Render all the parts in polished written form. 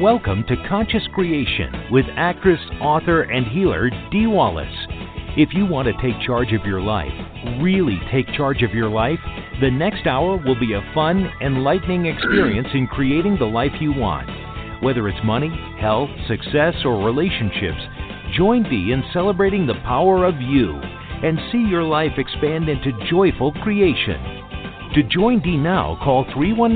Welcome to Conscious Creation with actress, author, and healer Dee Wallace. If you want to take charge of your life, really take charge of your life, the next hour will be a fun, enlightening experience in creating the life you want. Whether it's money, health, success, or relationships, join Dee in celebrating the power of you and see your life expand into joyful creation. To join Dee now, call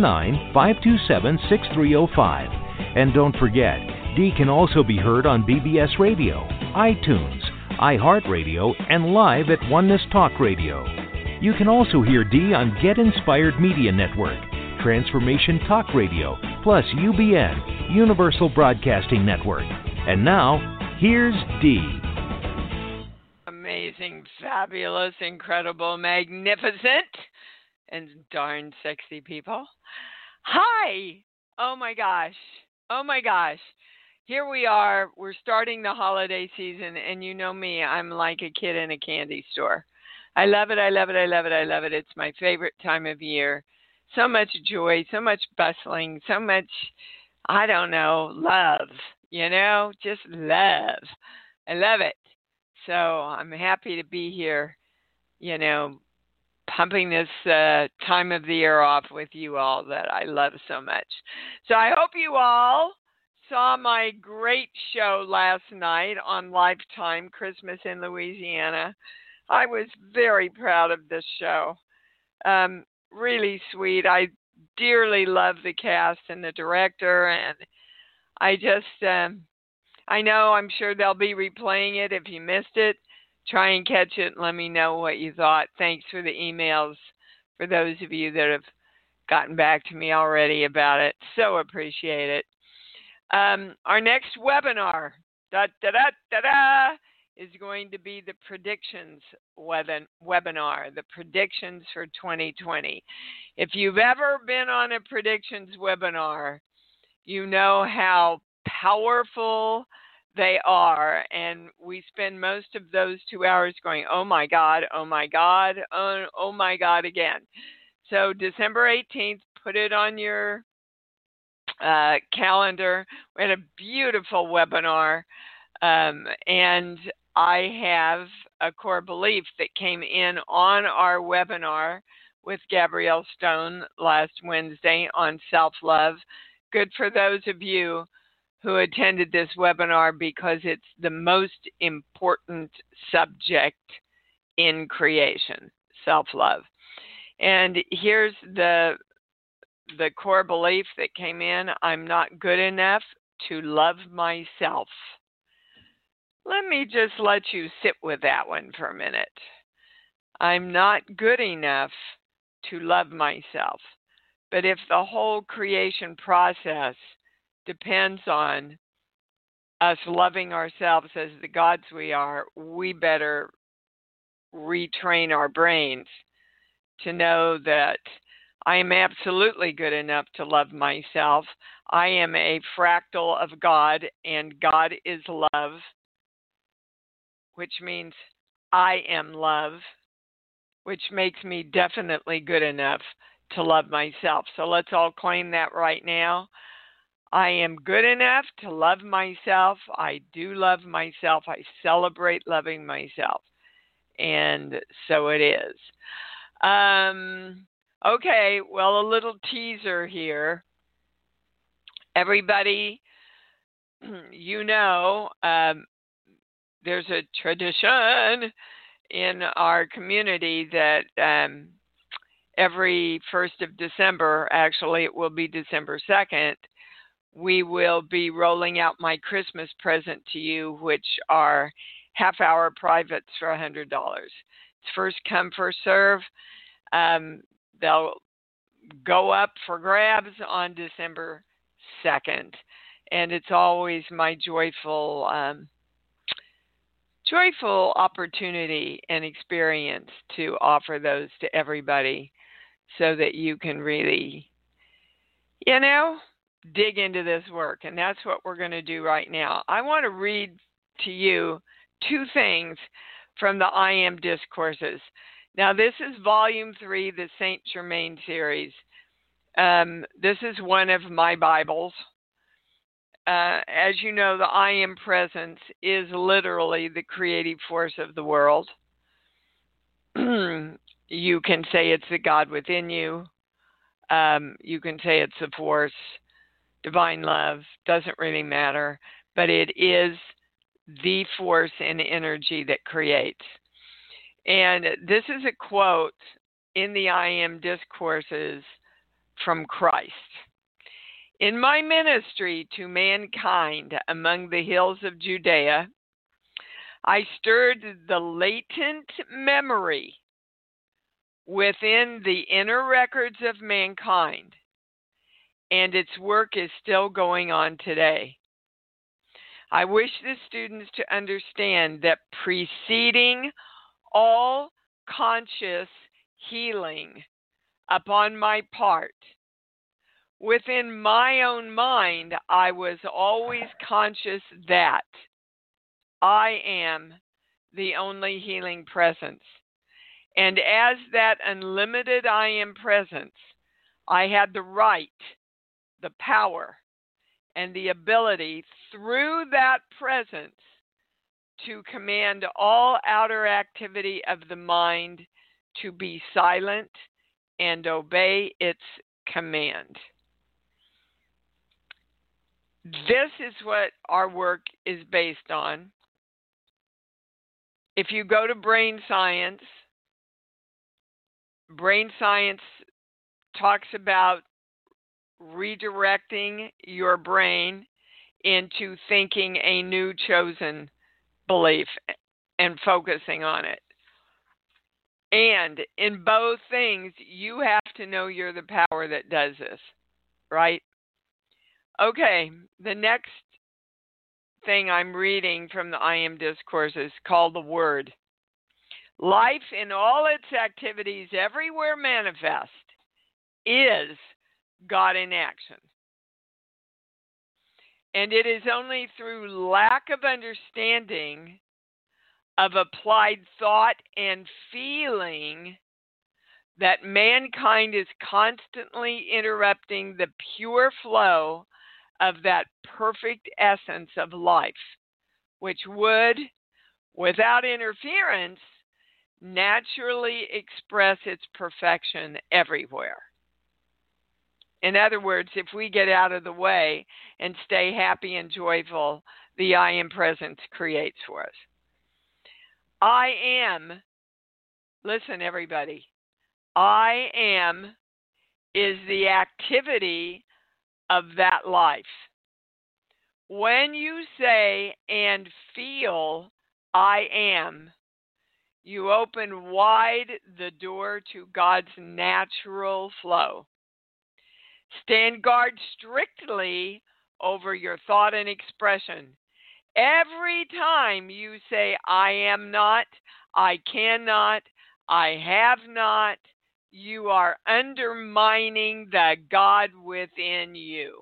319-527-6305. And don't forget, Dee can also be heard on BBS Radio, iTunes, iHeartRadio, and live at Oneness Talk Radio. You can also hear Dee on Get Inspired Media Network, Transformation Talk Radio, plus UBN, Universal Broadcasting Network. And now, here's Dee. Amazing, fabulous, incredible, magnificent, and darn sexy people. Hi! Oh my gosh. Oh my gosh. Here we are. We're starting the holiday season, and you know me. I'm like a kid in a candy store. I love it. I love it. I love it. I love it. It's my favorite time of year. So much joy, so much bustling, so much, I don't know, love, just love. I love it. So I'm happy to be here, pumping this time of the year off with you all that I love so much. So I hope you all saw my great show last night on Lifetime, Christmas in Louisiana. I was very proud of this show. Really sweet. I dearly love the cast and the director, and I just, I know I'm sure they'll be replaying it. If you missed it, try and catch it and let me know what you thought. Thanks for the emails for those of you that have gotten back to me already about it. So appreciate it. Our next webinar, is going to be the predictions webinar, the predictions for 2020. If you've ever been on a predictions webinar, you know how powerful they are, and we spend most of those 2 hours going, oh my God, oh my God, oh my God again. So December 18th, put it on your calendar. We had a beautiful webinar, and I have a core belief that came in on our webinar with Gabrielle Stone last Wednesday on self-love. Good for those of you who attended this webinar because it's the most important subject in creation, self-love. And here's the core belief that came in: I'm not good enough to love myself. Let me just let you sit with that one for a minute. I'm not good enough to love myself. But if the whole creation process depends on us loving ourselves as the gods we are, we better retrain our brains to know that I am absolutely good enough to love myself. I am a fractal of God, and God is love, which means I am love, which makes me definitely good enough to love myself. So let's all claim that right now. I am good enough to love myself. I do love myself. I celebrate loving myself. And so it is. Okay, well, a little teaser here. Everybody, there's a tradition in our community that every 1st of December, actually it will be December 2nd, we will be rolling out my Christmas present to you, which are half-hour privates for $100. It's first come, first serve. They'll go up for grabs on December 2nd. And it's always my joyful opportunity and experience to offer those to everybody so that you can really, dig into this work. And that's what we're going to do right now. I want to read to you 2 things from the I Am Discourses. Now, this is Volume 3, the Saint Germain series. This is one of my Bibles. as you know, the I Am Presence is literally the creative force of the world. You can say it's the God within you. You can say it's the force, divine love, doesn't really matter, but it is the force and energy that creates. And this is a quote in the I Am Discourses from Christ. In my ministry to mankind among the hills of Judea, I stirred the latent memory within the inner records of mankind, and its work is still going on today. I wish the students to understand that preceding all conscious healing upon my part, within my own mind, I was always conscious that I am the only healing presence. And as that unlimited I Am presence, I had the right, the power, and the ability through that presence to command all outer activity of the mind to be silent and obey its command. This is what our work is based on. If you go to brain science talks about redirecting your brain into thinking a new chosen belief and focusing on it. And in both things, you have to know you're the power that does this, right? Okay, the next thing I'm reading from the I Am Discourse is called the Word. Life in all its activities everywhere manifest is God in action. And it is only through lack of understanding of applied thought and feeling that mankind is constantly interrupting the pure flow of that perfect essence of life, which would, without interference, naturally express its perfection everywhere. In other words, if we get out of the way and stay happy and joyful, the I Am presence creates for us. I am, listen everybody, I am is the activity of that life. When you say and feel I am, you open wide the door to God's natural flow. Stand guard strictly over your thought and expression. Every time you say, I am not, I cannot, I have not, you are undermining the God within you.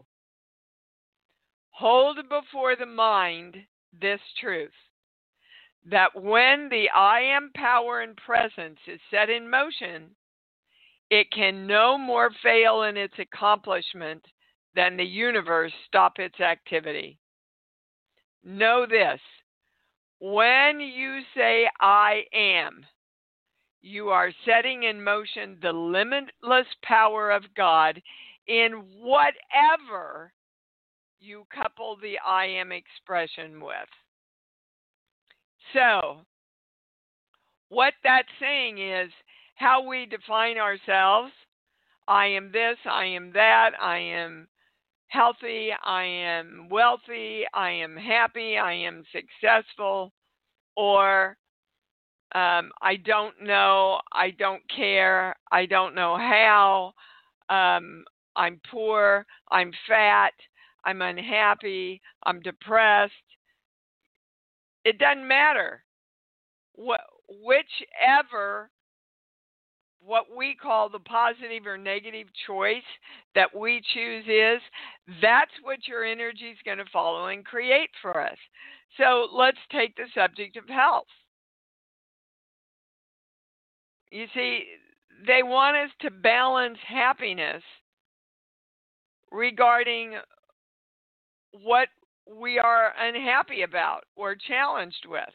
Hold before the mind this truth, that when the I Am power and presence is set in motion, it can no more fail in its accomplishment than the universe stop its activity. Know this, when you say I am, you are setting in motion the limitless power of God in whatever you couple the I Am expression with. So, what that's saying is how we define ourselves. I am this, I am that, I am healthy, I am wealthy, I am happy, I am successful, or I don't know, I don't care, I don't know how, I'm poor, I'm fat, I'm unhappy, I'm depressed. It doesn't matter. Whichever what we call the positive or negative choice that we choose is, that's what your energy is going to follow and create for us. So let's take the subject of health. You see, they want us to balance happiness regarding what we are unhappy about or challenged with.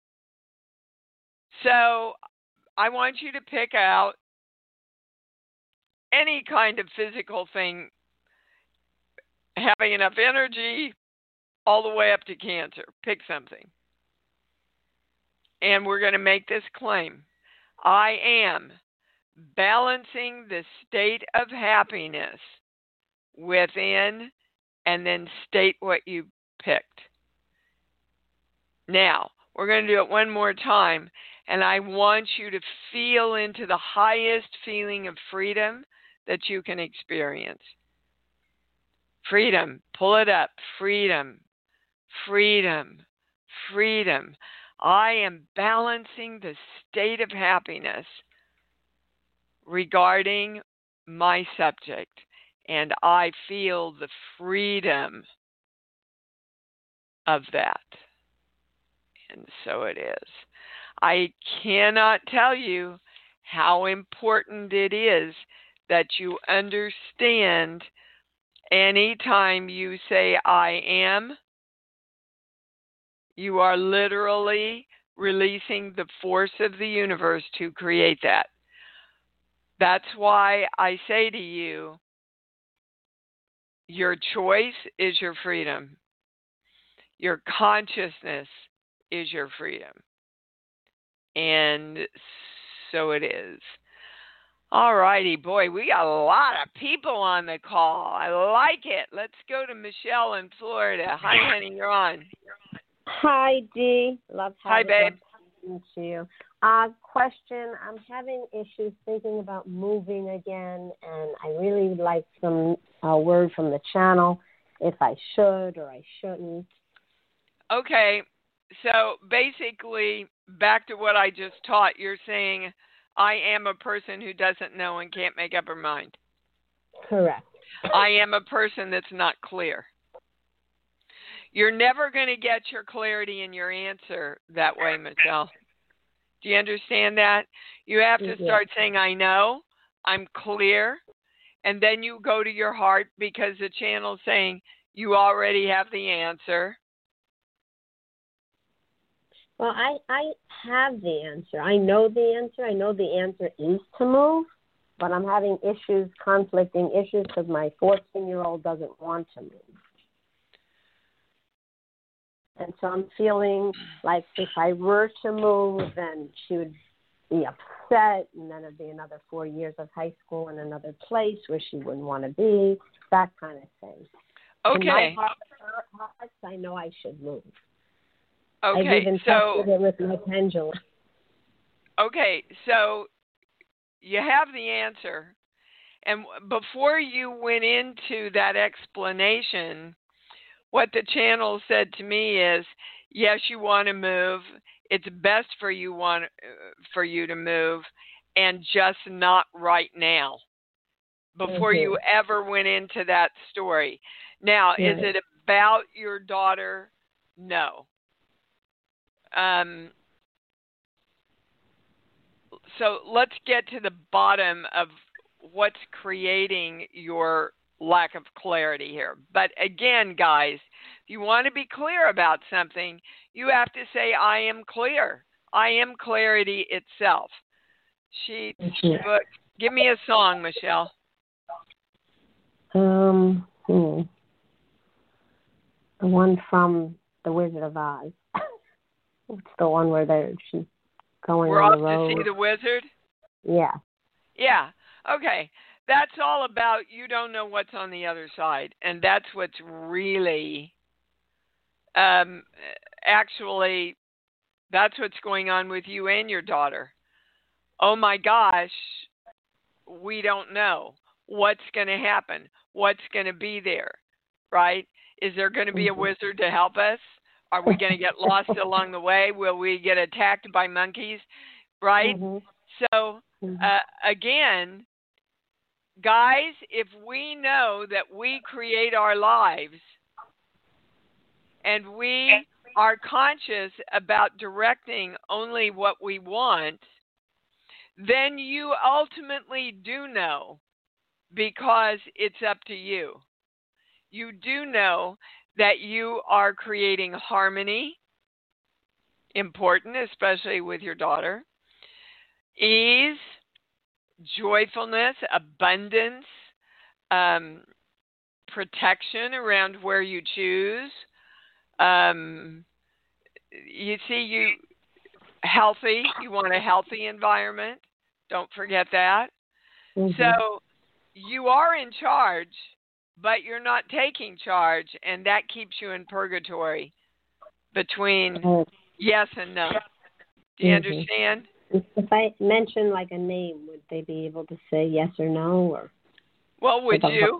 So I want you to pick out any kind of physical thing, having enough energy, all the way up to cancer. Pick something. And we're going to make this claim. I am balancing the state of happiness within, and then state what you picked. Now, we're going to do it one more time, and I want you to feel into the highest feeling of freedom that you can experience. Freedom. Pull it up. Freedom. Freedom. Freedom. I am balancing the state of happiness regarding my subject, and I feel the freedom of that. And so it is. I cannot tell you how important it is that you understand anytime you say I am, you are literally releasing the force of the universe to create that. That's why I say to you, your choice is your freedom. Your consciousness is your freedom. And so it is. All righty, boy, we got a lot of people on the call. I like it. Let's go to Michelle in Florida. Hi, honey, you're on. Hi, Dee. Love having Hi, babe. you. Question. I'm having issues thinking about moving again, and I really would like some word from the channel if I should or I shouldn't. Okay, so basically, back to what I just taught, you're saying I am a person who doesn't know and can't make up her mind. Correct. I am a person that's not clear. You're never going to get your clarity in your answer that way, Michelle. Do you understand that? You have to start saying, I know, I'm clear, and then you go to your heart because the channel's saying you already have the answer. Well, I have the answer. I know the answer. I know the answer is to move, but I'm having issues, conflicting issues, because my 14-year-old doesn't want to move. And so I'm feeling like if I were to move, then she would be upset, and then it'd be another 4 years of high school in another place where she wouldn't want to be, that kind of thing. Okay. In my heart, I know I should move. Okay, I've even tested it with my pendulum. Okay, so you have the answer. And before you went into that explanation, what the channel said to me is, yes, you want to move. It's best for you to move, and just not right now. Before you ever went into that story. Now, is it about your daughter? No. So let's get to the bottom of what's creating your lack of clarity here. But again, guys, if you want to be clear about something, you have to say, I am clear. I am clarity itself. Book. Give me a song, Michelle. The one from The Wizard of Oz. It's the one where she's going We're on off the road. to see the wizard? Yeah. Yeah. Okay. That's all about you don't know what's on the other side. And that's what's really, actually, that's what's going on with you and your daughter. Oh my gosh, we don't know what's going to happen, what's going to be there, right? Is there going to be a wizard to help us? Are we going to get lost along the way? Will we get attacked by monkeys, right? So, again, guys, if we know that we create our lives and we are conscious about directing only what we want, then you ultimately do know, because it's up to you. You do know that you are creating harmony, important, especially with your daughter, ease, joyfulness, abundance, protection around where you choose. You see, healthy. You want a healthy environment. Don't forget that. Mm-hmm. So you are in charge, but you're not taking charge, and that keeps you in purgatory between yes and no. Do you understand? If I mention like a name, would they be able to say yes or no? Or well, would you?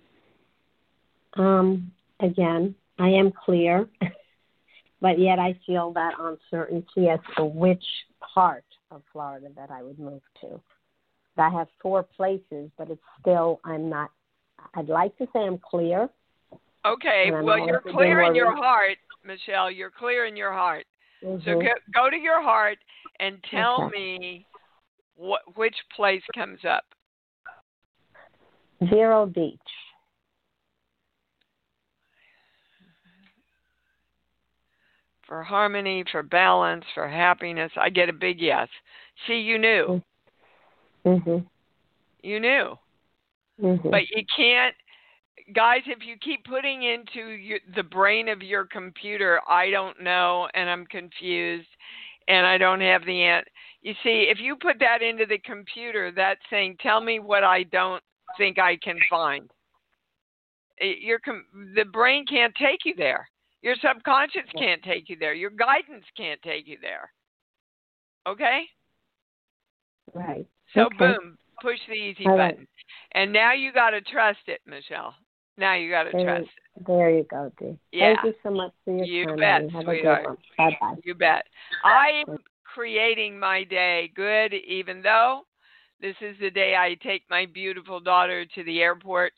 Again, I am clear, but yet I feel that uncertainty as to which part of Florida that I would move to. I have 4 places, but it's still, I'd like to say I'm clear. Okay, well, you're clear in your heart, Michelle. You're clear in your heart. Mm-hmm. So go to your heart and tell me which place comes up. Vero Beach. For harmony, for balance, for happiness, I get a big yes. See, you knew. Mm-hmm. You knew. Mm-hmm. But you can't, guys, if you keep putting into the brain of your computer, I don't know, and I'm confused, and I don't have the answer. You see, if you put that into the computer, that's saying, tell me what I don't think I can find. The brain can't take you there. Your subconscious can't take you there. Your guidance can't take you there. Okay? Right. So, okay. Boom, push the easy button. Right. And now you got to trust it, Michelle. Now you got to trust it. There you go, Dee. Yeah. Thank you so much for your you time. Bet, Have sweetheart. A good one. Bye-bye. You bet. I am creating my day good, even though this is the day I take my beautiful daughter to the airport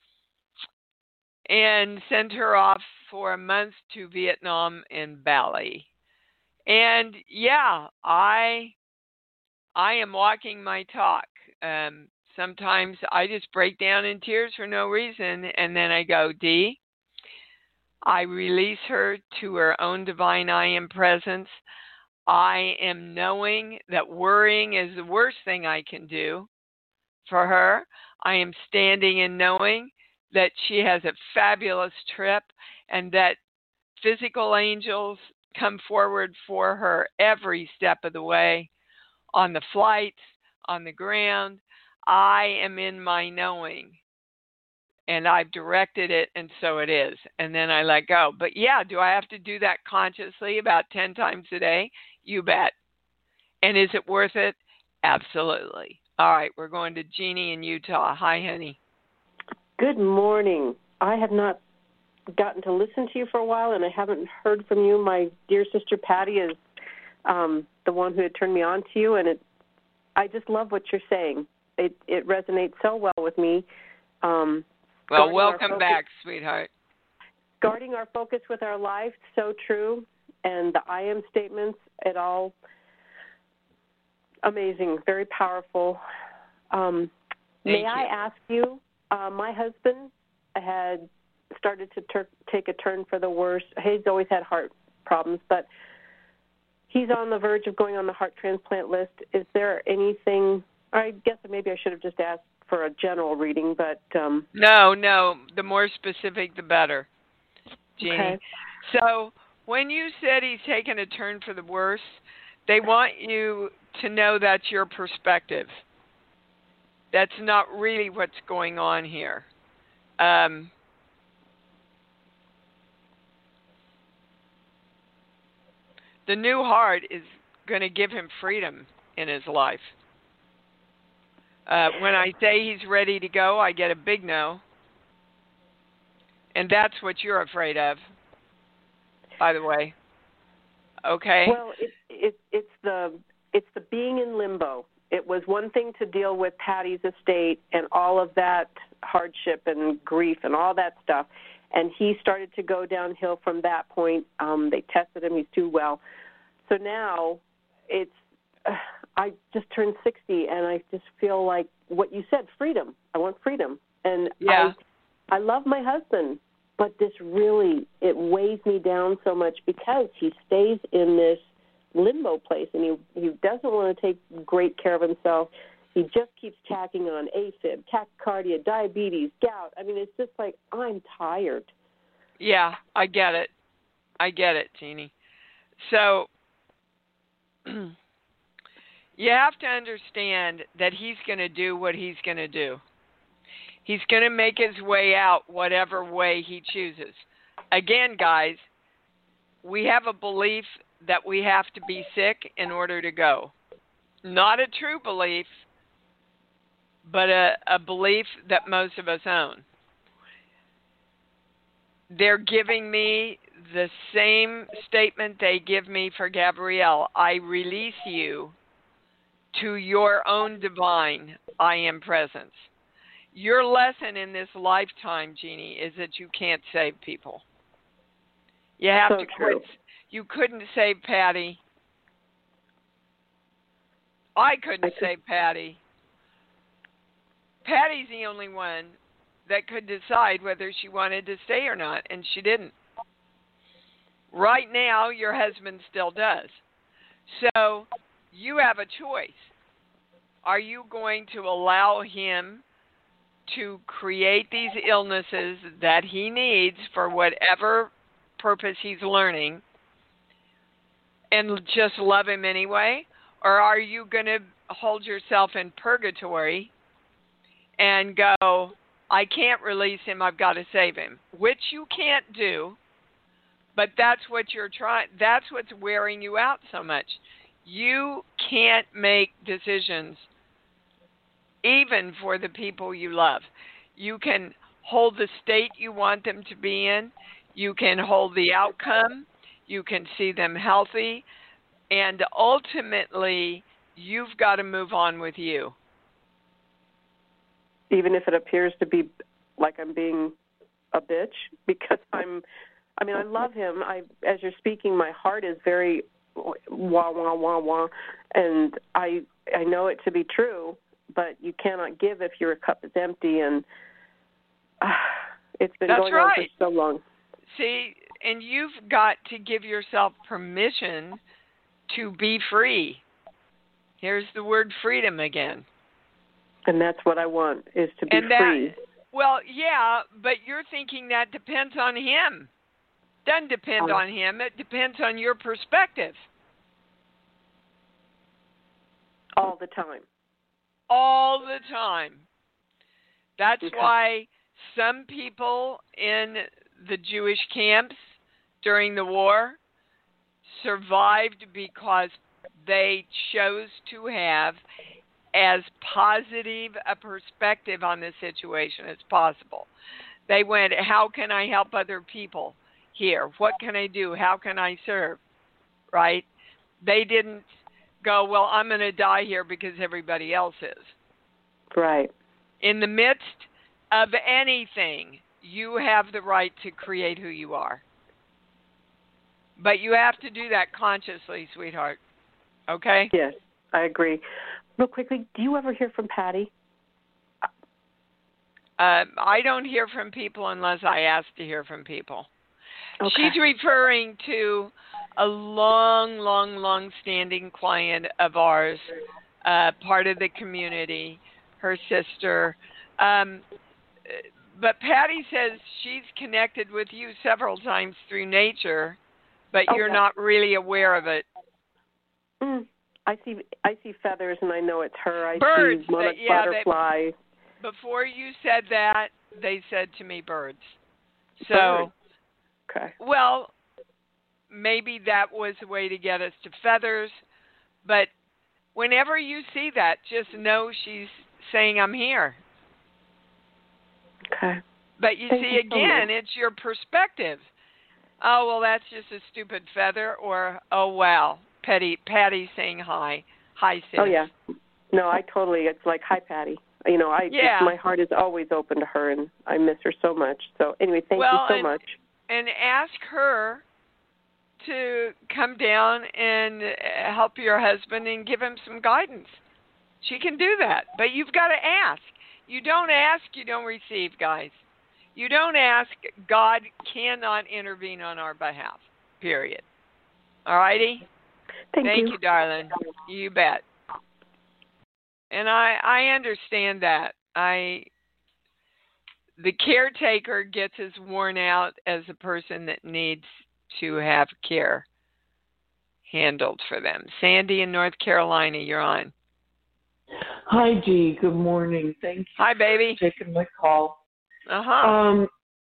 and send her off for a month to Vietnam and Bali. And yeah, I am walking my talk. Sometimes I just break down in tears for no reason, and then I go, Dee, I release her to her own divine I am presence. I am knowing that worrying is the worst thing I can do for her. I am standing and knowing that she has a fabulous trip and that physical angels come forward for her every step of the way, on the flights, on the ground. I am in my knowing, and I've directed it, and so it is. And then I let go. But yeah, do I have to do that consciously about 10 times a day? You bet. And is it worth it? Absolutely. All right, we're going to Jeannie in Utah. Hi, honey. Good morning. I have not gotten to listen to you for a while, and I haven't heard from you. My dear sister Patty is the one who had turned me on to you, and I just love what you're saying. It resonates so well with me. Well, welcome back, sweetheart. Guarding our focus with our life, so true. And the I am statements, it all amazing, very powerful. May I ask you, my husband had started to take a turn for the worse. He's always had heart problems, but he's on the verge of going on the heart transplant list. Is there anything, I guess maybe I should have just asked for a general reading, but... No, the more specific, the better, Jeannie. Okay. So when you said he's taken a turn for the worse, they want you to know that's your perspective. That's not really what's going on here. The new heart is going to give him freedom in his life. When I say he's ready to go, I get a big no. And that's what you're afraid of, by the way. Okay? Well, it's the being in limbo. It was one thing to deal with Patty's estate and all of that hardship and grief and all that stuff. And he started to go downhill from that point. They tested him. He's too well. So now I just turned 60, and I just feel like what you said, freedom. I want freedom. And yeah. I love my husband, but this really, it weighs me down so much because he stays in this limbo place, and he doesn't want to take great care of himself. He just keeps tacking on AFib, tachycardia, diabetes, gout. I mean, it's just like, I'm tired. Yeah, I get it, Jeannie. So you have to understand that he's going to do what he's going to do. He's going to make his way out whatever way he chooses. Again, guys, we have a belief that we have to be sick in order to go. Not a true belief, but a belief that most of us own. They're giving me the same statement they give me for Gabrielle. I release you to your own divine I am presence. Your lesson in this lifetime, Jeannie, is that you can't save people. You have to quit. You couldn't save Patty. I couldn't save Patty. Patty's the only one that could decide whether she wanted to stay or not, and she didn't. Right now, your husband still does. So you have a choice. Are you going to allow him to create these illnesses that he needs for whatever purpose he's learning and just love him anyway? Or are you going to hold yourself in purgatory and go, I can't release him, I've got to save him, which you can't do, but that's what you're trying, that's what's wearing you out so much. You can't make decisions even for the people you love. You can hold the state you want them to be in, you can hold the outcome, you can see them healthy, and ultimately, you've got to move on with you. Even if it appears to be like I'm being a bitch, because I love him. As you're speaking, my heart is very wah, wah, wah, wah, and I know it to be true, but you cannot give if your cup is empty, and it's been going on for so long. See, and you've got to give yourself permission to be free. Here's the word freedom again. And that's what I want, is to be free. Well, yeah, but you're thinking that depends on him. Doesn't depend on him. It depends on your perspective. All the time. All the time. That's why some people in the Jewish camps during the war survived because they chose to have as positive a perspective on the situation as possible. They went, how can I help other people here? What can I do? How can I serve? Right? They didn't go, well, I'm going to die here because everybody else is. Right. In the midst of anything, you have the right to create who you are. But you have to do that consciously, sweetheart. Okay? Yes, I agree. Real quickly, do you ever hear from Patty? I don't hear from people unless I ask to hear from people. Okay. She's referring to a long-standing client of ours, part of the community, her sister. But Patty says she's connected with you several times through nature, but you're not really aware of it. I see feathers, and I know it's her. Birds, see monarch butterfly. Before you said that, they said to me birds. So, birds. Okay. Well, maybe that was a way to get us to feathers, but whenever you see that, just know she's saying, I'm here. Okay. But you see, again, it's your perspective. Oh, well, that's just a stupid feather, or, oh, wow, Patty saying hi. Hi, sis. Oh, yeah. No, it's like, hi, Patty. My heart is always open to her, and I miss her so much. So, anyway, thank you so much. And ask her to come down and help your husband and give him some guidance. She can do that, but you've got to ask. You don't ask, you don't receive, guys. You don't ask, God cannot intervene on our behalf, period. All righty? Thank you, darling. You bet. And I understand that. The caretaker gets as worn out as a person that needs to have care handled for them. Sandy in North Carolina, you're on. Hi, Dee. Good morning. Thank you. Hi, baby. For taking my call. Uh-huh.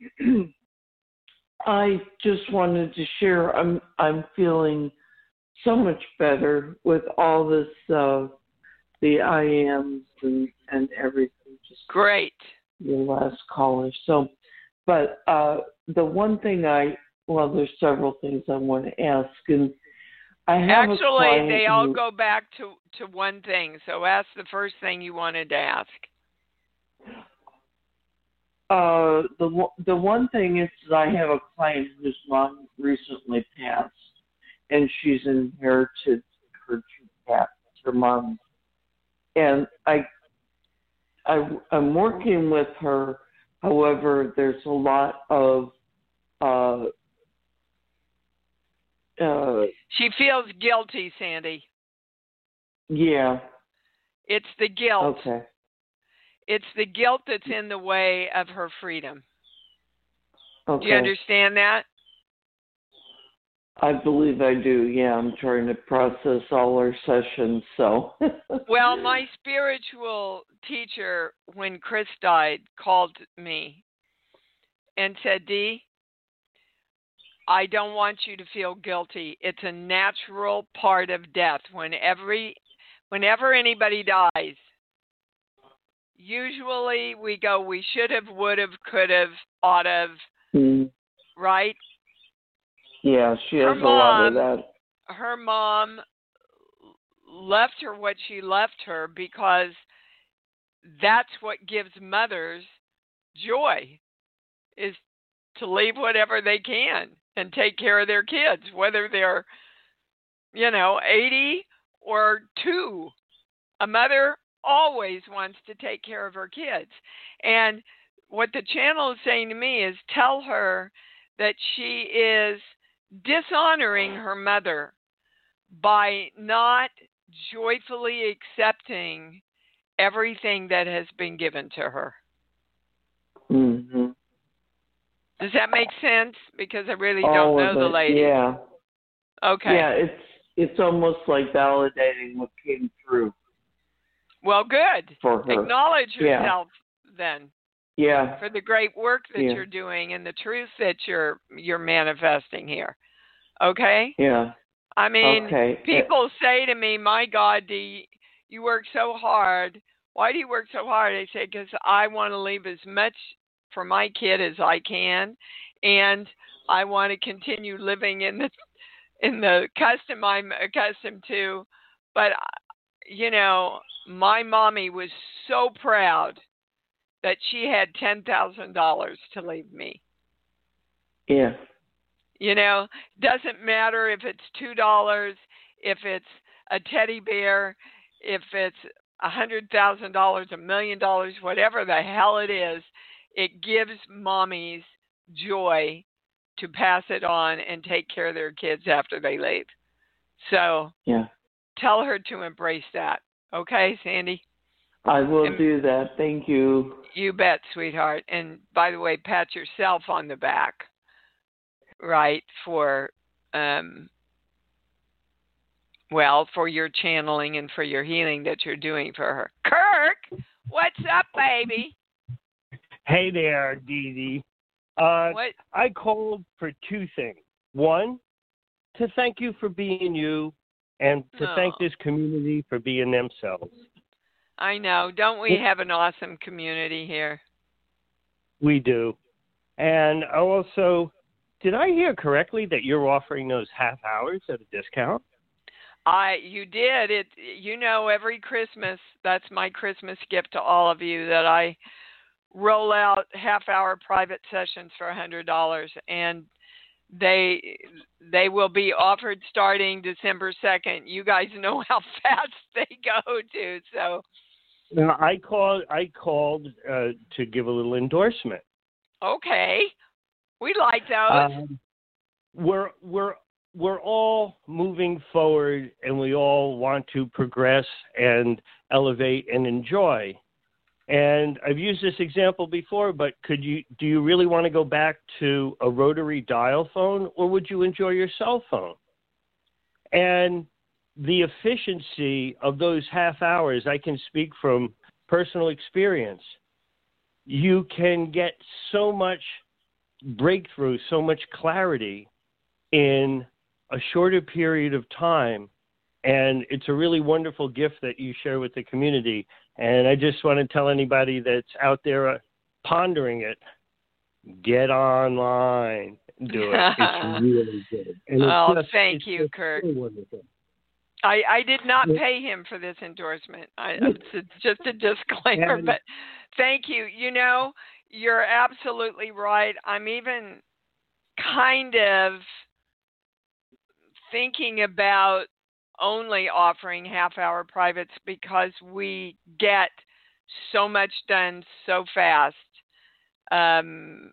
I just wanted to share. I'm feeling so much better with all this, the IMs and everything. Just great. Your last caller. So, but the one thing there's several things I want to ask, and I have actually they all go back to one thing. So ask the first thing you wanted to ask. The one thing is that I have a client whose mom recently passed, and she's inherited her two cats, her mom, and I'm working with her. However, there's a lot of she feels guilty, Sandy. Yeah. It's the guilt. Okay. It's the guilt that's in the way of her freedom. Okay. Do you understand that? I believe I do. Yeah, I'm trying to process all our sessions, so. Well, my spiritual teacher, when Chris died, called me and said, Dee, I don't want you to feel guilty. It's a natural part of death. Whenever anybody dies, usually we go, we should have, would have, could have, ought have, right? Yeah, she has a lot of that. Her mom left her what she left her because that's what gives mothers joy, is to leave whatever they can and take care of their kids, whether they're, 80 or 2. A mother always wants to take care of her kids. And what the channel is saying to me is tell her that she is dishonoring her mother by not joyfully accepting everything that has been given to her. Mm-hmm. Does that make sense? Because I really don't know the lady. Yeah. Okay. Yeah, it's almost like validating what came through. Well, good. For her. Acknowledge yourself then. Yeah. For the great work that you're doing and the truth that you're manifesting here. Okay? Yeah. I mean, people say to me, my God, Dee, you work so hard. Why do you work so hard? I say, because I want to leave as much for my kid as I can, and I want to continue living in the custom I'm accustomed to. But, my mommy was so proud that she had $10,000 to leave me. Yeah. Doesn't matter if it's $2, if it's a teddy bear, if it's $100,000, $1 million, whatever the hell it is, it gives mommies joy to pass it on and take care of their kids after they leave. So tell her to embrace that. Okay, Sandy? I will do that. Thank you. You bet, sweetheart. And by the way, pat yourself on the back, right, for for your channeling and for your healing that you're doing for her. Kirk, what's up, baby? Hey there, Dee Dee. I called for 2 things. One, to thank you for being you, and to thank this community for being themselves. I know. Don't we have an awesome community here? We do. And also, did I hear correctly that you're offering those half hours at a discount? You did. Every Christmas, that's my Christmas gift to all of you, that I roll out half-hour private sessions for $100, and they will be offered starting December 2nd. You guys know how fast they go to, so. Now, I called to give a little endorsement. Okay. We like those. We're all moving forward, and we all want to progress and elevate and enjoy. And I've used this example before, but do you really want to go back to a rotary dial phone, or would you enjoy your cell phone? And the efficiency of those half hours, I can speak from personal experience. You can get so much breakthrough, so much clarity in a shorter period of time. And it's a really wonderful gift that you share with the community. And I just want to tell anybody that's out there pondering it, get online, do it. It's really good. And thank you, Kirk. So wonderful. I did not pay him for this endorsement. It's just a disclaimer, but thank you. You know, you're absolutely right. I'm even kind of thinking about only offering half-hour privates because we get so much done so fast that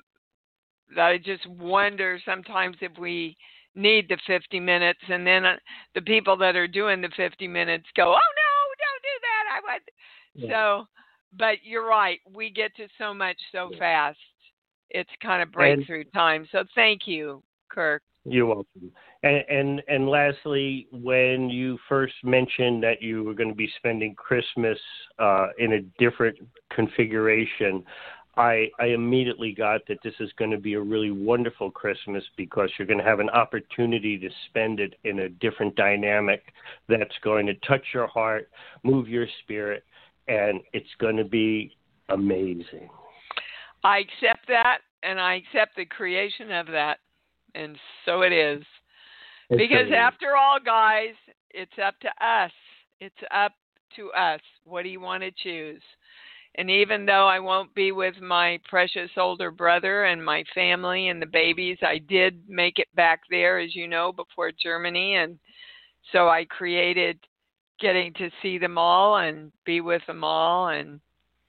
I just wonder sometimes if we need the 50 minutes, and then the people that are doing the 50 minutes go, oh no, don't do that. So, but you're right, we get to so much so fast. It's kind of breakthrough time. So thank you, Kirk. You're welcome. And lastly, when you first mentioned that you were going to be spending Christmas in a different configuration, I immediately got that this is going to be a really wonderful Christmas because you're going to have an opportunity to spend it in a different dynamic that's going to touch your heart, move your spirit, and it's going to be amazing. I accept that, and I accept the creation of that, and so it is. Because after all, guys, it's up to us. It's up to us. What do you want to choose? And even though I won't be with my precious older brother and my family and the babies, I did make it back there, as you know, before Germany. And so I created getting to see them all and be with them all. And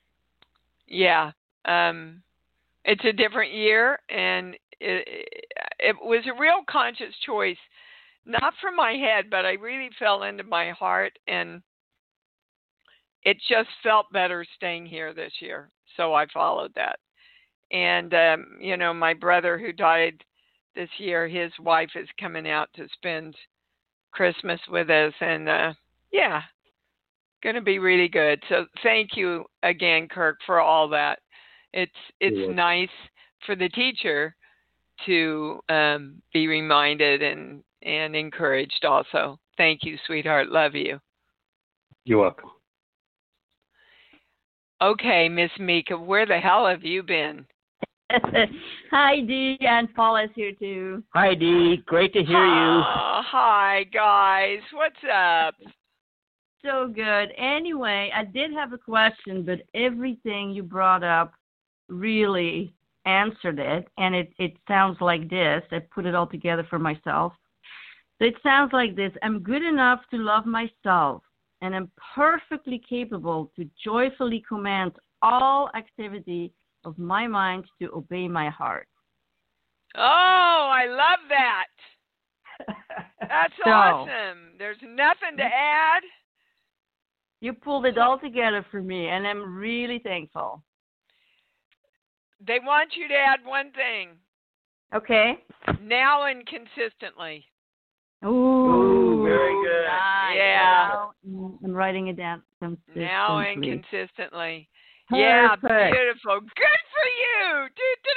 yeah, it's a different year. And it was a real conscious choice, not from my head, but I really fell into my heart, and it just felt better staying here this year. So I followed that. And, you know, my brother who died this year, his wife is coming out to spend Christmas with us. And, yeah, going to be really good. So thank you again, Kirk, for all that. It's nice for the teacher to be reminded and encouraged also. Thank you, sweetheart. Love you. You're welcome. Okay, Miss Mika, where the hell have you been? Hi, Dee, and Paula's here too. Hi, Dee. Great to hear you. Hi, guys. What's up? So good. Anyway, I did have a question, but everything you brought up really answered it, and it sounds like this. I put it all together for myself. So it sounds like this. I'm good enough to love myself, and I'm perfectly capable to joyfully command all activity of my mind to obey my heart. Oh, I love that. That's awesome. There's nothing to add. You pulled it all together for me, and I'm really thankful. They want you to add one thing. Okay. Now and consistently. Ooh, very good. Nice. Yeah. I'm writing it down. Now and consistently. Yeah, beautiful. Good for you.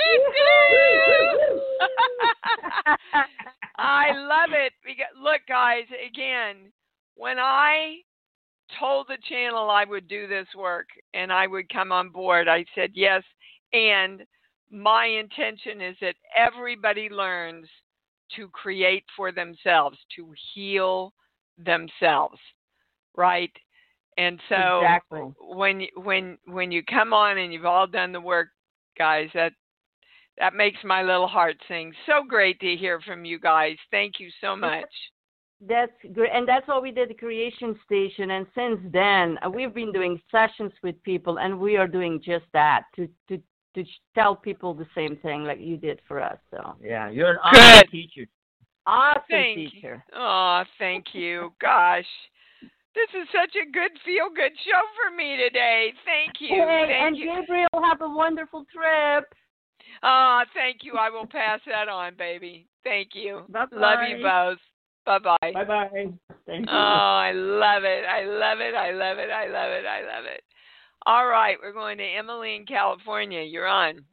I love it. Look, guys, again, when I told the channel I would do this work and I would come on board, I said yes, and my intention is that everybody learns to create for themselves, to heal themselves, right? And so exactly. when you come on and you've all done the work, guys, that makes my little heart sing. So great to hear from you guys. Thank you so much. That's great. And that's what we did at the Creation Station. And since then, we've been doing sessions with people, and we are doing just that, to to tell people the same thing like you did for us. So yeah, you're an awesome teacher. Awesome teacher. Oh, thank you. Gosh. This is such a good feel-good show for me today. Thank you. Hey, Gabriel, have a wonderful trip. Thank you. I will pass that on, baby. Thank you. Bye-bye. Love you both. Bye-bye. Bye-bye. Thank you. Oh, I love it. I love it. I love it. I love it. I love it. All right, we're going to Emily in California. You're on.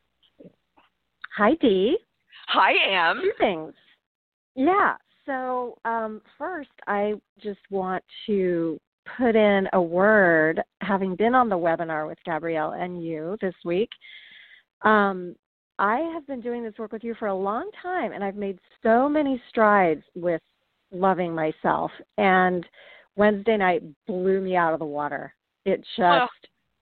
Hi, Dee. Hi, Em. Two things. Yeah. So first, I just want to put in a word, having been on the webinar with Gabrielle and you this week. I have been doing this work with you for a long time, and I've made so many strides with loving myself. And Wednesday night blew me out of the water. It just,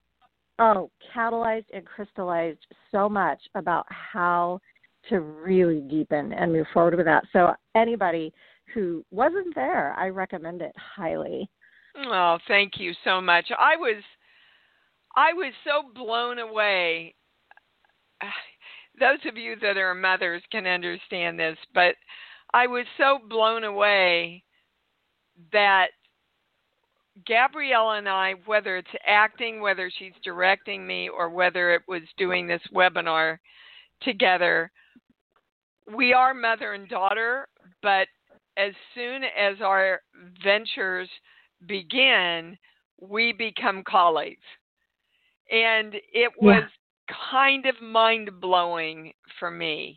catalyzed and crystallized so much about how to really deepen and move forward with that. So anybody who wasn't there, I recommend it highly. Oh, thank you so much. I was so blown away. Those of you that are mothers can understand this, but I was so blown away that Gabrielle and I, whether it's acting, whether she's directing me, or whether it was doing this webinar together, we are mother and daughter, but as soon as our ventures begin, we become colleagues. And it was kind of mind-blowing for me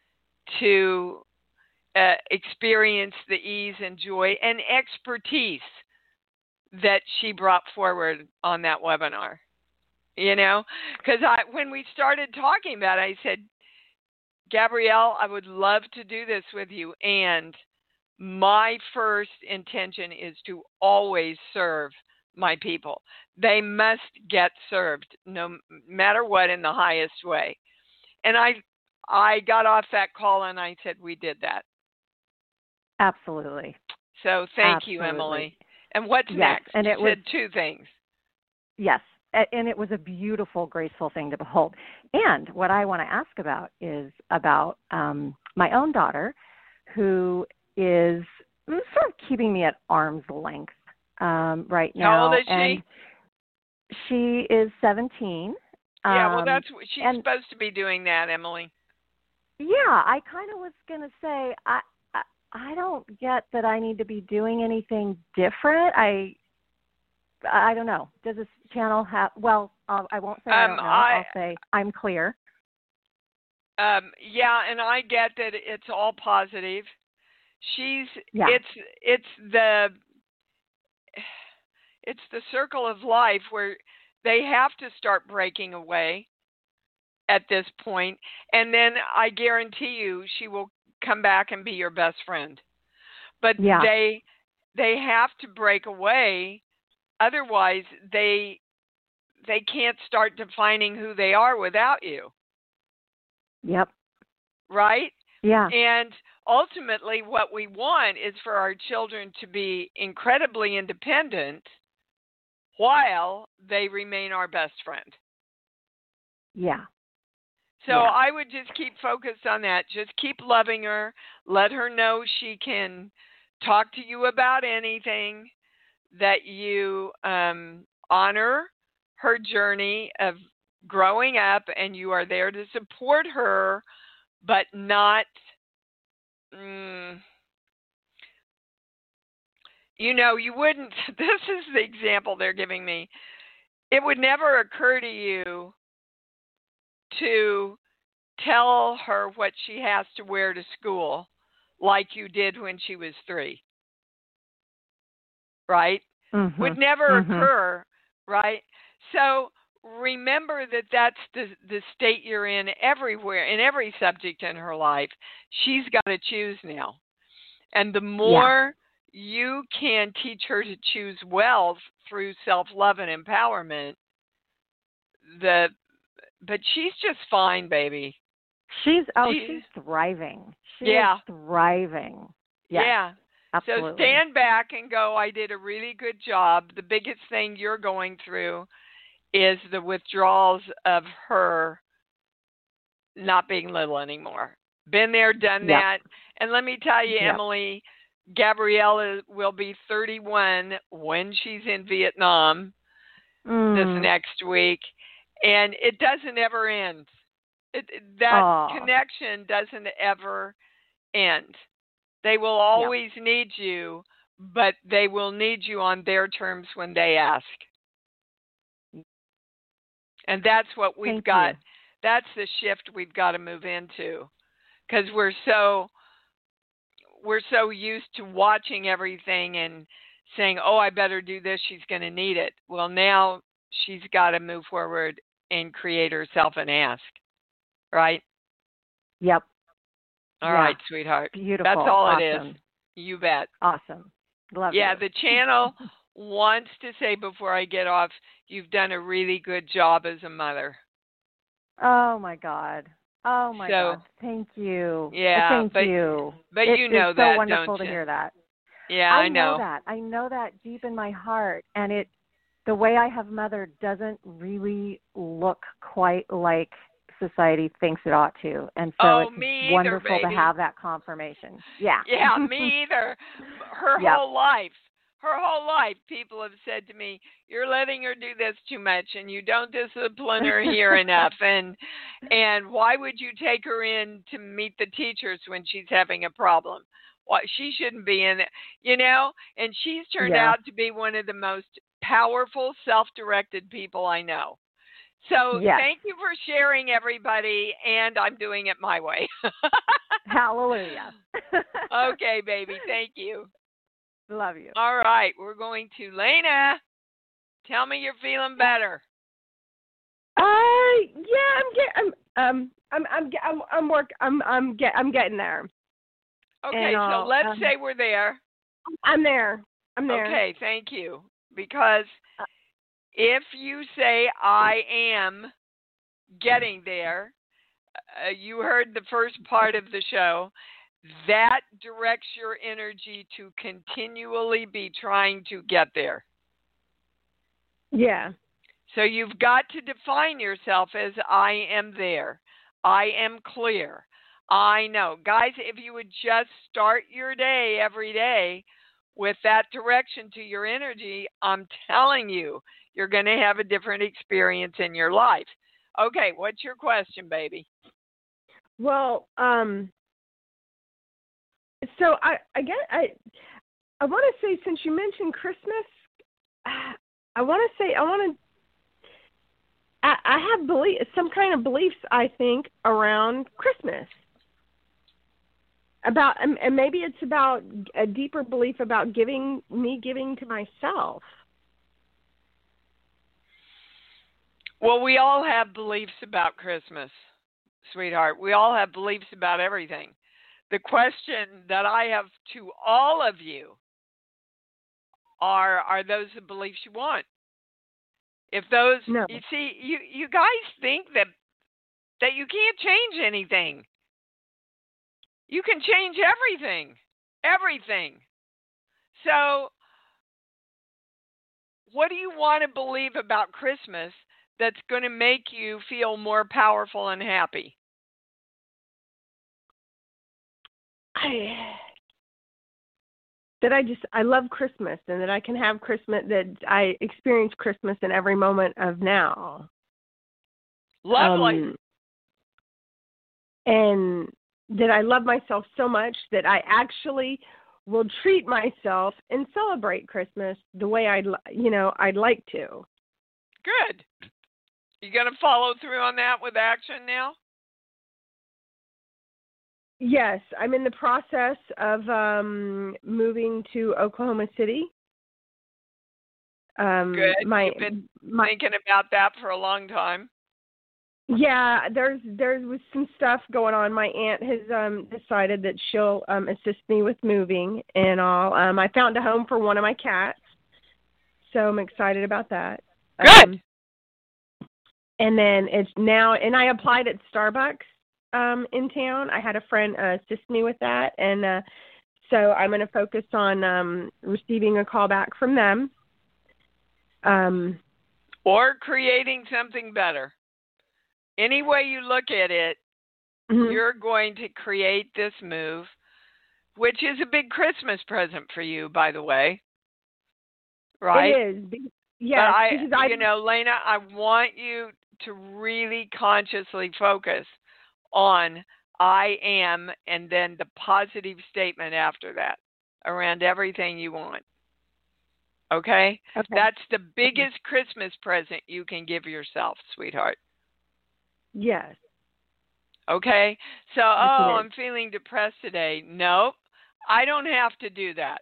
to experience the ease and joy and expertise that she brought forward on that webinar. You know, because when we started talking about it, I said, Gabrielle, I would love to do this with you, and my first intention is to always serve my people. They must get served, no matter what, in the highest way. And I got off that call and I said, we did that. Absolutely. So thank you, Emily. And what's next? And you said two things. Yes. And it was a beautiful, graceful thing to behold. And what I want to ask about is about my own daughter, who is sort of keeping me at arm's length right now. How old is she? And she is 17. Yeah, well, she's supposed to be doing that, Emily. Yeah, I kind of was going to say, I don't get that I need to be doing anything different. I don't know. Does this channel have? Well, I won't say I don't know. I'll say I'm clear. Yeah, and I get that it's all positive. It's the circle of life where they have to start breaking away at this point, and then I guarantee you she will come back and be your best friend. But they have to break away. Otherwise, they can't start defining who they are without you. Yep. Right? Yeah. And ultimately, what we want is for our children to be incredibly independent while they remain our best friend. Yeah. So I would just keep focused on that. Just keep loving her. Let her know she can talk to you about anything, that you honor her journey of growing up, and you are there to support her, but not, you wouldn't, this is the example they're giving me. It would never occur to you to tell her what she has to wear to school like you did when she was 3. Right? Mm-hmm. Would never occur, right? So remember that that's the state you're in everywhere, in every subject in her life. She's got to choose now. And the more you can teach her to choose well through self-love and empowerment, but she's just fine, baby. She's thriving. She is thriving. Yes, yeah. Absolutely. So stand back and go, I did a really good job. The biggest thing you're going through is the withdrawals of her not being little anymore. Been there, done that. And let me tell you, Emily, Gabrielle will be 31 when she's in Vietnam this next week, and it doesn't ever end. That connection doesn't ever end. They will always need you, but they will need you on their terms when they ask. And that's what we've got. That's the shift we've got to move into, because we're so used to watching everything and saying, "Oh, I better do this. She's going to need it." Well, now she's got to move forward and create herself and ask. Right? Yep. All right, sweetheart. Beautiful. That's all awesome. it is. You bet. Awesome. Love you. Yeah, the channel wants to say before I get off, you've done a really good job as a mother. Oh, my God. Oh, my God. Thank you. Yeah. Thank you. But you know that, don't you? It's so wonderful to hear that. Yeah, I know. I know that deep in my heart. And the way I have mothered doesn't really look quite like society thinks it ought to. And so it's wonderful to have that confirmation. Yeah. Yeah, me either. Her whole life, people have said to me, "You're letting her do this too much, and you don't discipline her here enough. And why would you take her in to meet the teachers when she's having a problem? Why she shouldn't be in it, you know?" And she's turned out to be one of the most powerful, self-directed people I know. So thank you for sharing, everybody, and I'm doing it my way. Hallelujah. Okay, baby. Thank you. Love you. All right, we're going to Lena. Tell me you're feeling better. I'm getting there. Okay, so let's say we're there. I'm there. Okay, thank you. Because if you say I am getting there, you heard the first part of the show, that directs your energy to continually be trying to get there. Yeah. So you've got to define yourself as I am there. I am clear. I know. Guys, if you would just start your day every day with that direction to your energy, I'm telling you, you're going to have a different experience in your life. Okay, what's your question, baby? Well, so I want to say, since you mentioned Christmas, I have some kind of beliefs, I think, around Christmas. And maybe it's about a deeper belief about giving to myself. Well, we all have beliefs about Christmas, sweetheart. We all have beliefs about everything. The question that I have to all of you are those the beliefs you want? If those, no. You see, you guys think that you can't change anything. You can change everything. So what do you want to believe about Christmas that's going to make you feel more powerful and happy? I love Christmas, and that I can have Christmas, that I experience Christmas in every moment of now. Lovely. And that I love myself so much that I actually will treat myself and celebrate Christmas the way I'd like to. Good. You going to follow through on that with action now? Yes, I'm in the process of moving to Oklahoma City. Good. You've been thinking about that for a long time. Yeah, there was some stuff going on. My aunt has decided that she'll assist me with moving and all. I found a home for one of my cats, so I'm excited about that. Good. And then it's now, and I applied at Starbucks in town. I had a friend assist me with that, and so I'm going to focus on receiving a call back from them. Or creating something better. Any way you look at it, You're going to create this move, which is a big Christmas present for you, by the way. Right? It is. Yes. Lena, I want you to really consciously focus on I am and then the positive statement after that around everything you want. Okay? That's the biggest Christmas present you can give yourself, sweetheart. Yes. Okay? So, I'm feeling depressed today. No, I don't have to do that.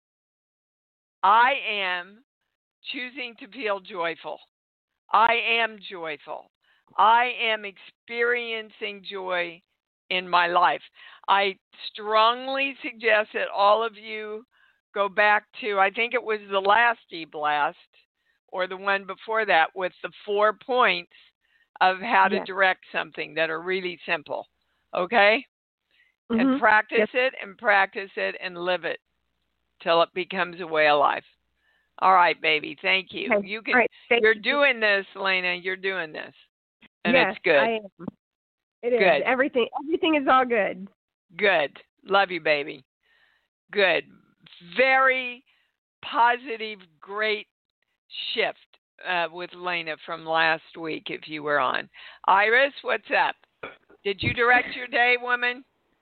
I am choosing to feel joyful. I am joyful. I am experiencing joy in my life. I strongly suggest that all of you go back to, I think it was the last E-Blast or the one before that with the 4 points of how to direct something that are really simple. Okay? And practice it and practice it and live it till it becomes a way of life. All right, baby. Thank you. Okay. You can. You're doing this, Lena. You're doing this, and yes, it's good. I am. It is. Good. Everything is all good. Good. Love you, baby. Good. Very positive, great shift with Lena from last week. If you were on, Iris, what's up? Did you direct your day, woman?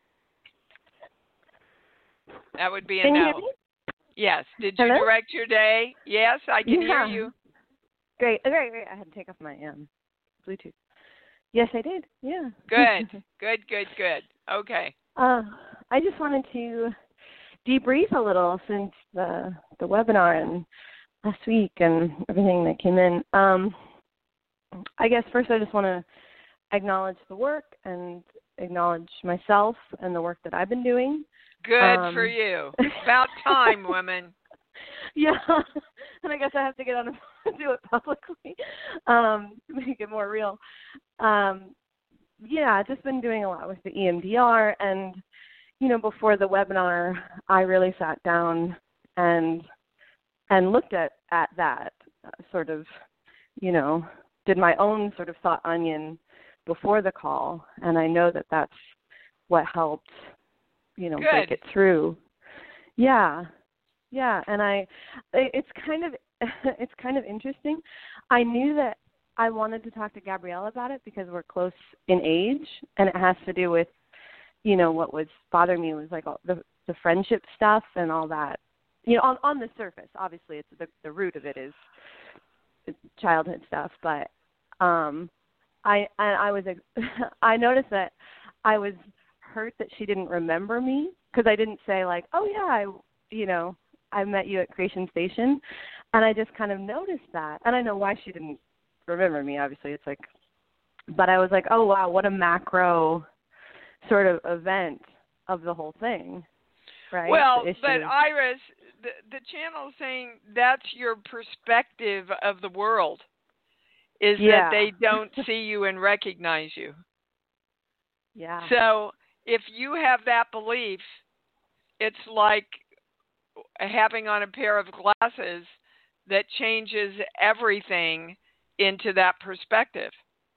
That would be a Can you no. hear me? Yes. Did Hello? you direct your day? Yes, I can hear you. Great. Great. I had to take off my Bluetooth. Yes, I did. Yeah. Good. Good. Okay. I just wanted to debrief a little since the webinar and last week and everything that came in. I guess first I just want to acknowledge the work and acknowledge myself and the work that I've been doing. Good for you. About time, woman. Yeah, and I guess I have to get on and do it publicly to make it more real. I've just been doing a lot with the EMDR, and before the webinar, I really sat down and looked at that sort of, did my own sort of thought onion before the call, and I know that that's what helped. Break it through. Yeah, and it's kind of interesting. I knew that I wanted to talk to Gabrielle about it because we're close in age, and it has to do with, what was bothering me was like all the friendship stuff and all that. On the surface, obviously, it's the root of it is childhood stuff, but I noticed that I was hurt that she didn't remember me because I didn't say like, oh yeah, I met you at Creation Station, and I just kind of noticed that, and I know why she didn't remember me. Obviously, it's like, but I was like, oh wow, what a macro sort of event of the whole thing, right? Well, but Iris, the channel is saying that's your perspective of the world, is that they don't see you and recognize you. Yeah. So if you have that belief, it's like having on a pair of glasses that changes everything into that perspective.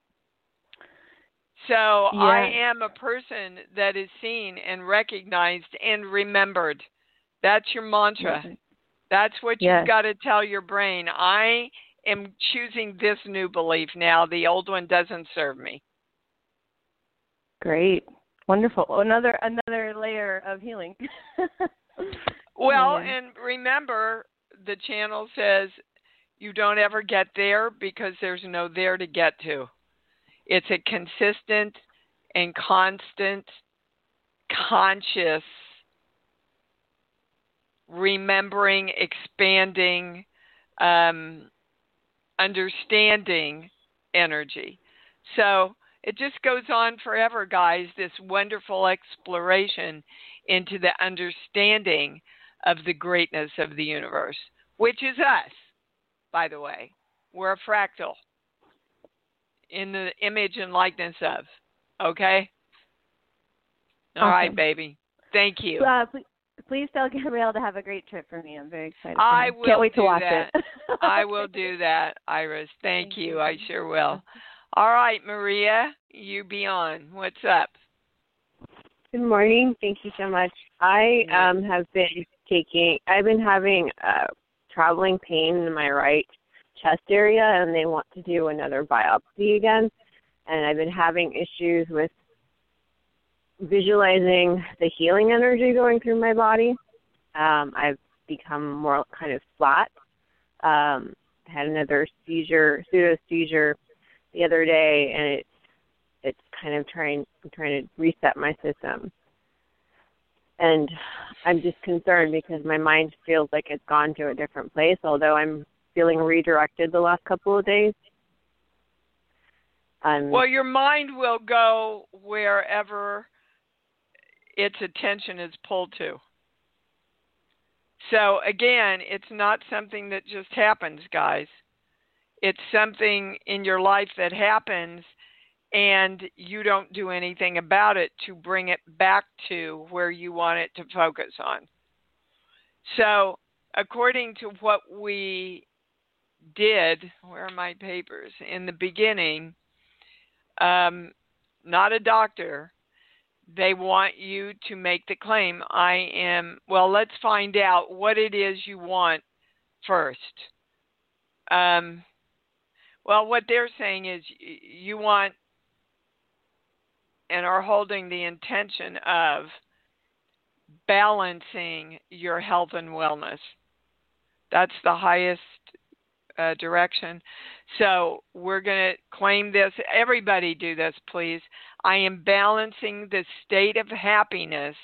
So I am a person that is seen and recognized and remembered. That's your mantra. Right. That's what you've got to tell your brain. I am choosing this new belief now. The old one doesn't serve me. Great. Wonderful. Another layer of healing. Well, and remember, the channel says you don't ever get there because there's no there to get to. It's a consistent and constant, conscious, remembering, expanding, understanding energy. So it just goes on forever, guys, this wonderful exploration into the understanding of the greatness of the universe, which is us, by the way. We're a fractal in the image and likeness of. Okay? All right, baby. Thank you. Please tell Gabrielle to have a great trip for me. I'm very excited. I will Can't wait to watch that. it. I will do that, Iris. Thank you. I sure will. All right, Maria, you be on. What's up? Good morning. Thank you so much. I've been having traveling pain in my right chest area, and they want to do another biopsy again. And I've been having issues with visualizing the healing energy going through my body. I've become more kind of flat. Had another pseudo seizure the other day, and it's kind of I'm trying to reset my system. And I'm just concerned because my mind feels like it's gone to a different place, although I'm feeling redirected the last couple of days. Well, your mind will go wherever its attention is pulled to. So, again, it's not something that just happens, guys. It's something in your life that happens, and you don't do anything about it to bring it back to where you want it to focus on. So, according to what we did, where are my papers? In the beginning, not a doctor, they want you to make the claim, let's find out what it is you want first. What they're saying is you want and are holding the intention of balancing your health and wellness. That's the highest direction. So we're going to claim this. Everybody do this, please. I am balancing the state of happiness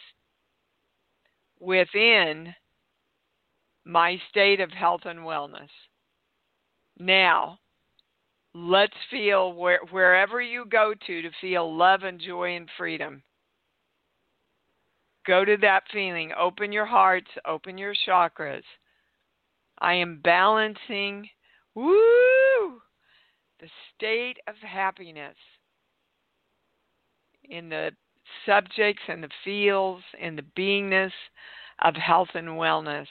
within my state of health and wellness. Now, let's feel wherever you go to feel love and joy and freedom. Go to that feeling. Open your hearts. Open your chakras. I am balancing, the state of happiness in the subjects and the feels and the beingness of health and wellness.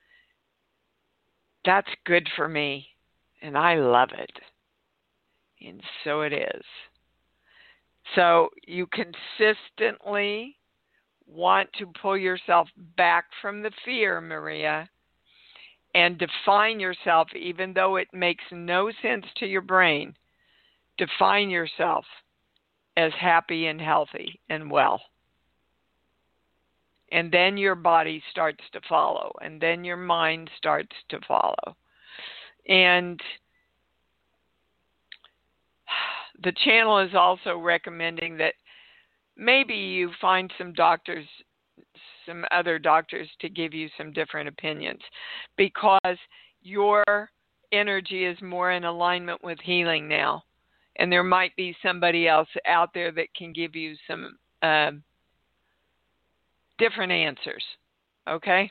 That's good for me, and I love it. And so it is. So you consistently want to pull yourself back from the fear, Maria, and define yourself, even though it makes no sense to your brain. Define yourself as happy and healthy and well. And then your body starts to follow, and then your mind starts to follow. And the channel is also recommending that maybe you find some other doctors to give you some different opinions, because your energy is more in alignment with healing now. And there might be somebody else out there that can give you some different answers. Okay?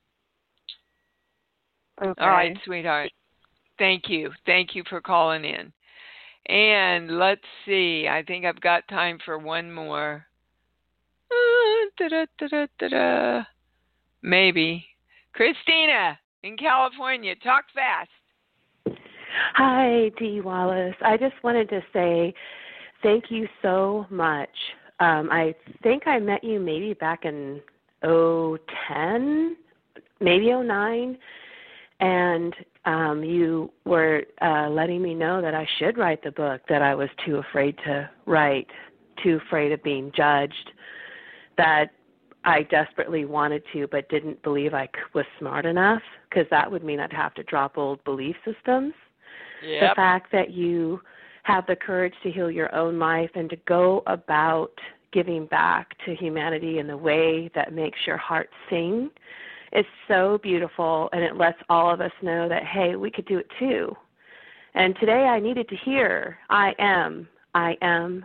All right, sweetheart. Thank you. Thank you for calling in. And let's see. I think I've got time for one more. Maybe. Christina in California. Talk fast. Hi, Dee Wallace. I just wanted to say thank you so much. I think I met you maybe back in 2010, maybe 2009, and you were letting me know that I should write the book that I was too afraid to write, too afraid of being judged, that I desperately wanted to but didn't believe I was smart enough, because that would mean I'd have to drop old belief systems. Yep. The fact that you have the courage to heal your own life and to go about giving back to humanity in the way that makes your heart sing is so beautiful, and it lets all of us know that, hey, we could do it too. And today I needed to hear, I am, and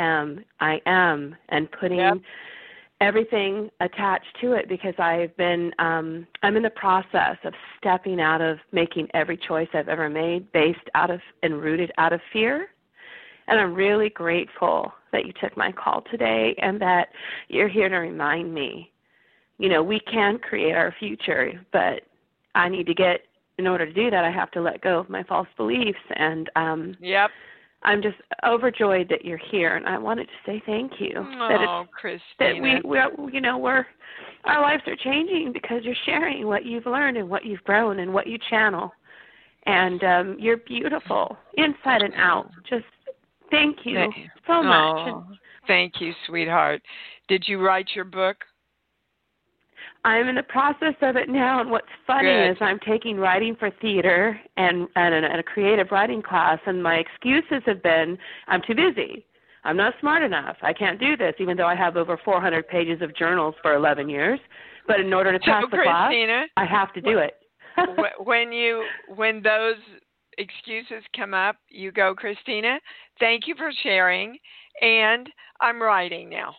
putting everything attached to it, because I'm in the process of stepping out of making every choice I've ever made based out of and rooted out of fear. And I'm really grateful that you took my call today and that you're here to remind me, we can create our future, but in order to do that, I have to let go of my false beliefs. And I'm just overjoyed that you're here, and I wanted to say thank you. Christina. That our lives are changing because you're sharing what you've learned and what you've grown and what you channel. And you're beautiful, inside and out. Just thank you so much. Thank you, sweetheart. Did you write your book? I'm in the process of it now, and what's funny is I'm taking writing for theater and a creative writing class, and my excuses have been, I'm too busy. I'm not smart enough. I can't do this, even though I have over 400 pages of journals for 11 years. But in order to pass the class, I have to do it. When those excuses come up, you go, Christina, thank you for sharing, and I'm writing now.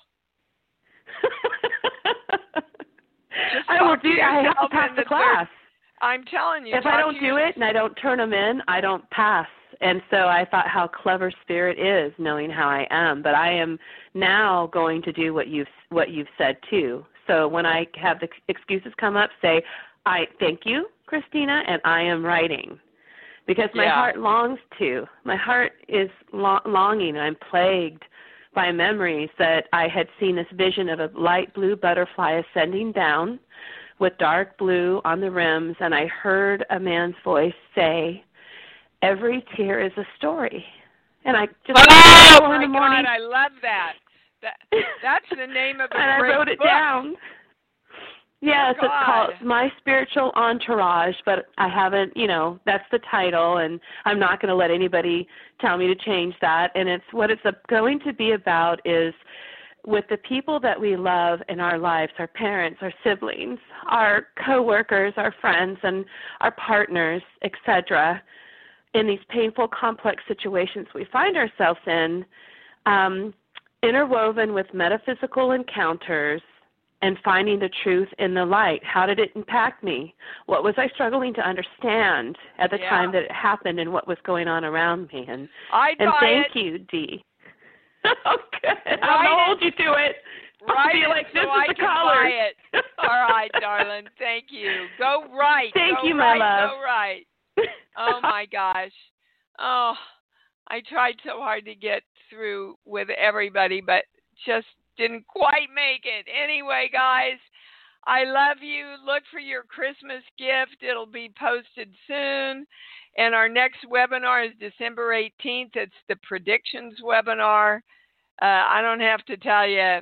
I will do. I have to pass the class. I'm telling you. If I don't do it and I don't turn them in, I don't pass. And so I thought how clever Spirit is, knowing how I am. But I am now going to do what you've said too. So when I have the excuses come up, say, I thank you, Christina, and I am writing. Because my heart longs to. My heart is longing. I'm plagued by memories that I had seen this vision of a light blue butterfly ascending down with dark blue on the rims, and I heard a man's voice say, every tear is a story. And I just in the morning. God, I love that. That's the name of a and great I wrote it book. Down. Yes, it's called My Spiritual Entourage, but I haven't, that's the title, and I'm not going to let anybody tell me to change that. And it's what it's going to be about is with the people that we love in our lives, our parents, our siblings, our coworkers, our friends, and our partners, etc., in these painful, complex situations we find ourselves in, interwoven with metaphysical encounters, and finding the truth in the light. How did it impact me? What was I struggling to understand at the time that it happened and what was going on around me? And thank you, Dee. Okay. I'll hold you to it. I'll be like, this is the color. All right, darling. Thank you. Go right. Thank you, my love. Go right. Oh, my gosh. Oh, I tried so hard to get through with everybody, but just didn't quite make it. Anyway, guys, I love you. Look for your Christmas gift. It'll be posted soon. And our next webinar is December 18th. It's the predictions webinar. I don't have to tell you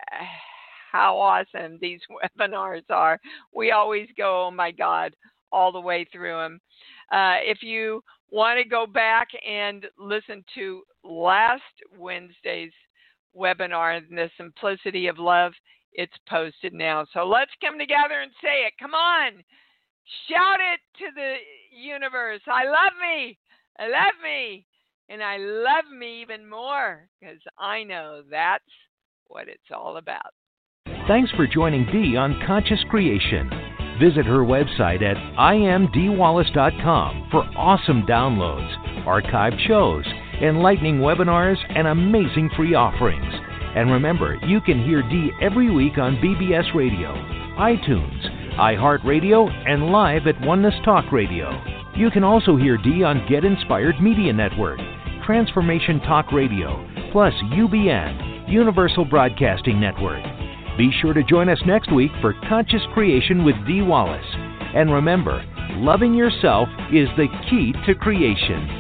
how awesome these webinars are. We always go, oh, my God, all the way through them. If you want to go back and listen to last Wednesday's webinar, The Simplicity of Love, it's posted now. So let's come together and say it. Come on. Shout it to the universe. I love me. I love me. And I love me even more because I know that's what it's all about. Thanks for joining Dee on Conscious Creation. Visit her website at imdwallace.com for awesome downloads, archived shows, enlightening webinars, and amazing free offerings. And remember, you can hear Dee every week on BBS Radio, iTunes, iHeartRadio, and live at Oneness Talk Radio. You can also hear Dee on Get Inspired Media Network, Transformation Talk Radio, plus UBN, Universal Broadcasting Network. Be sure to join us next week for Conscious Creation with Dee Wallace. And remember, loving yourself is the key to creation.